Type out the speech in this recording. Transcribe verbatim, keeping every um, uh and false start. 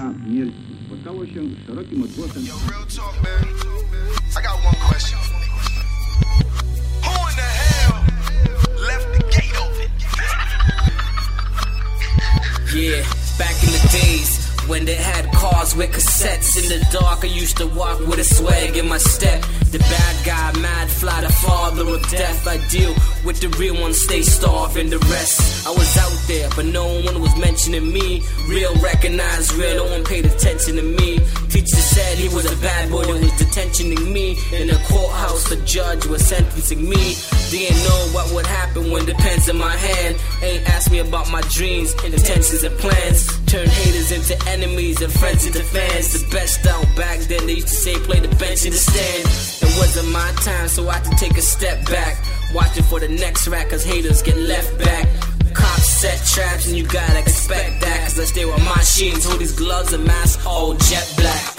na śmierci. Spotkało się z szerokim odgłosem. Yo, real talk, man. I got one question. Who in the hell left the gate open? Yeah, back in the days when they had cars with cassettes. In the dark I used to walk with a swag in my step. The bad guy, mad fly, the father of death. I deal with the real ones, stay starving the rest. I was out there, but no one was mentioning me. Real recognized real, no one paid attention to me. Teacher said he was a bad boy that was detentioning me. In the courthouse, the judge was sentencing me. Didn't know what would happen when the pen's in my hand. Ain't asked me about my dreams, intentions and plans. Turned haters into enemies and friends into fans. The best out back then, they used to say play the bench in the stand. It wasn't my time, so I had to take a step back. Watching for the next rack, cause haters get left back. Cops set traps and you gotta expect that. Cause I stay with my sheens, hoodies, gloves and masks, all jet black.